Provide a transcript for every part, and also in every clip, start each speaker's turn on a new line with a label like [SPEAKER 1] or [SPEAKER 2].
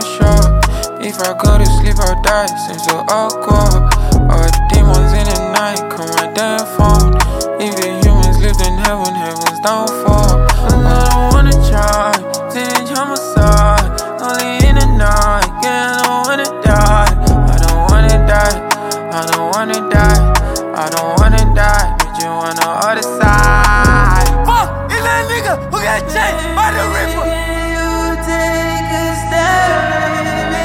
[SPEAKER 1] not sure. If I go to sleep or die, seems so awkward. All the demons in the night, come right down phone. If the humans lived in heaven, heaven's downfall. I don't wanna try, didn't homicide. Only in the night, yeah, I don't wanna die. I don't wanna die, I don't wanna die. I don't wanna die, but you on the other side.
[SPEAKER 2] Fuck, is that nigga who got chased by the Reaper?
[SPEAKER 3] You take a step with me.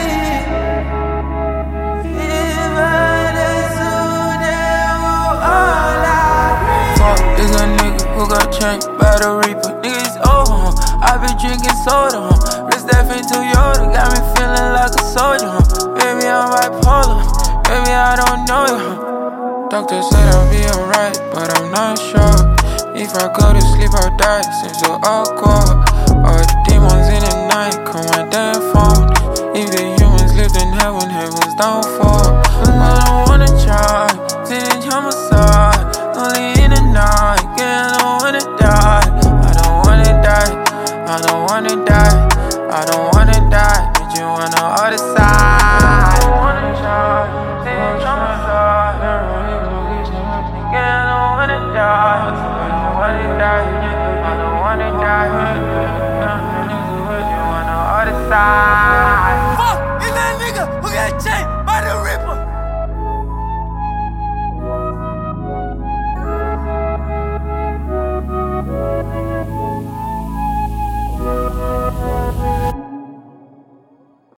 [SPEAKER 3] If I do, then we'll all agree.
[SPEAKER 1] Fuck is a nigga who got changed by the Reaper. Niggas over, I been drinking soda, wrist that fit to Yoda, got me feeling like a soldier, baby I'm bipolar, baby I don't know you. Doctor said I'll be alright, but I'm not sure. If I go to sleep or die, seems so awkward. All the demons in the night, come right down phone. If the humans lived in heaven, heaven's downfall. I don't wanna try, didn't homicide. Only in the night, yeah, I don't wanna die. I don't wanna die, I don't wanna die. I don't wanna die, but you on the other side. I don't wanna try, didn't homicide. Yeah, I don't wanna die. I don't wanna die. I don't wanna die. You on the other side.
[SPEAKER 2] Fuck, is that nigga who got chased by the Reaper?